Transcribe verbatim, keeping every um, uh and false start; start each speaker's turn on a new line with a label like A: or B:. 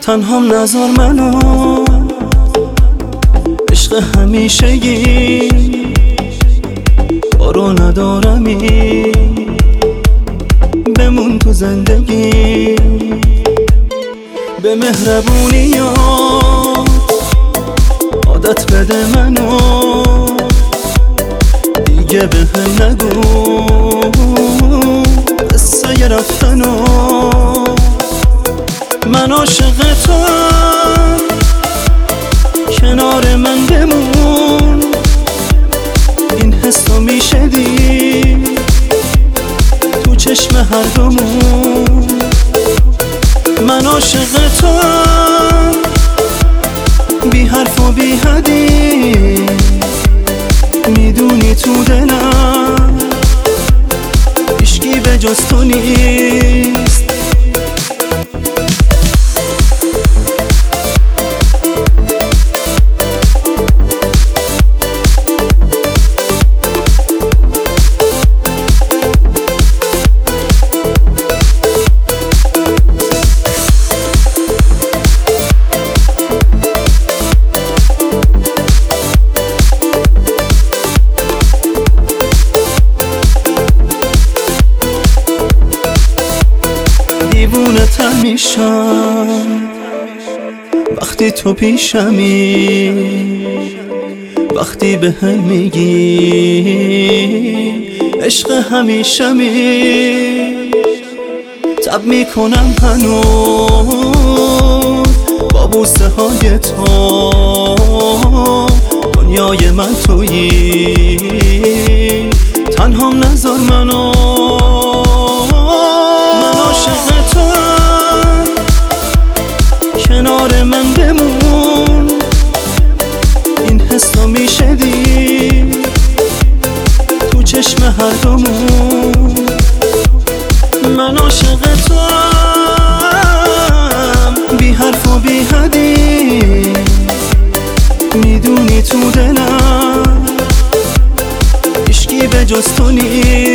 A: تنهام نذار منو، عشق همیشگی کارو ندارمی، بمون تو زندگی. به مهربونیات عادت بده منو، دیگه به هم نگو قصه رفتنو. من عاشق توام، کنار من بمون، این حسو میشه دید تو چشم هر دومون. من عاشق توام، بی حرف و بی حدیث، میدونی تو دلم هیچکی به جز تو نیست. دیوونه‌تم میشم وقتی تو پیشمی، وقتی به هم میگی عشق همیشمی. تب میکنم هنوز با بوسه های تو، دنیای من تویی. تنهام نذار منو، من عاشق توام، کنار من بمون، این حسو میشه دید تو چشم هر دومون. من عاشق توام، بی حرف و بی حدیث، میدونی تو دلم هیچکی به جز تو نیست.